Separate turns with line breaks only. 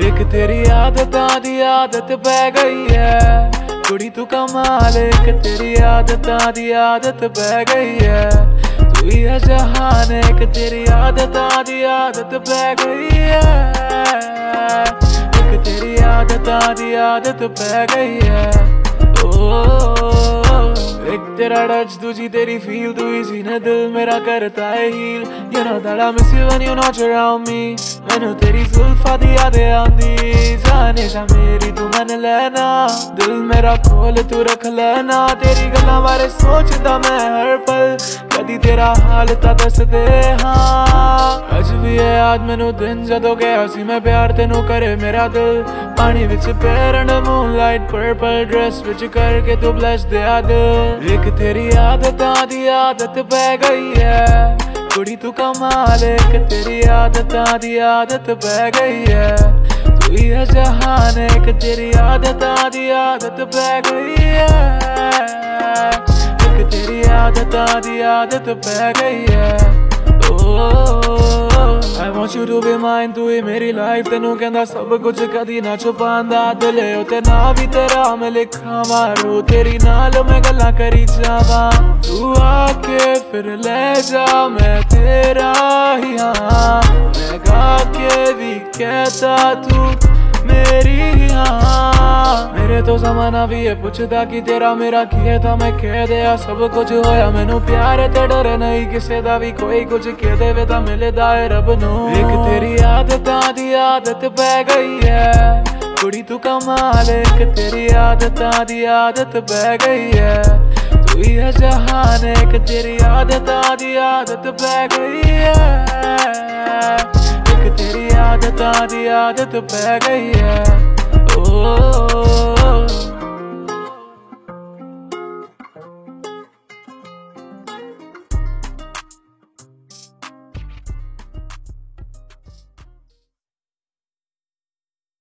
एक तेरी आदतां दी आदत पै गई है कुड़ी तू कमाल। एक तेरी आदतां दी आदत पै गई है तू ही है जहान। एक तेरी आदतां दी आदत पै गई है। एक तेरी आदतां दी आदत पै गई है। एक तेरा टच दूजी तेरी फील तू ही सीने दिल मेरा करता है heal. You know that I miss you when you're not around me। मैनू तेरी जुल्फा दी यादें आंदी जाने जा मेरी तू मन लेना। दिल मेरा खोल तू रख लेना तेरी गल्लां बारे सोचदा मैं हर पल। कदी तेरा हाल ता दस दे हाँ अज भी है याद मैनू दिन जदों गया सी मैं प्यार तेनू करे मेरा दिल। पानी विच पैरन मूनलाइट पर्पल ड्रेस विच करके तू ब्लश दिया दिल। एक तेरी आदतां दी आदत पै गई है कुड़ी तू कमाल। एक तेरी आदतां दी आदत पै गई है तू ही है जहान। एक तेरी आदतां दी आदत पै गई है। एक तेरी आदतां दी आदत पै गई है। I want you to be mine तू ही मेरी लाइफ तेनू कहंदा सब कुछ कदी ना छुपांदा। दिल ते ना भी तेरा मैं लिखा मारू तेरी नाल मैं गल्लां करी जावां। तू आके फिर ले जा मैं तेरा ही हाँ मैं गा के भी कहता तू मेरी ही हाँ। मेरे तो जमाना भी है पुछदा कि तेरा मेरा किए था मैं कह दिया सब कुछ होया मैनू प्यार ते डर नहीं किसे दा भी कोई कुछ कह देवे तां मिलदा है रब नू। एक तेरी आदतां दी आदत पै गई है कुड़ी तू कमाल। एक तेरी आदतां दी आदत पै गई है तू ही है जहान। एक तेरी आदतां दी आदत पै गई है। एक तेरी आदतां दी आदत पै गई है।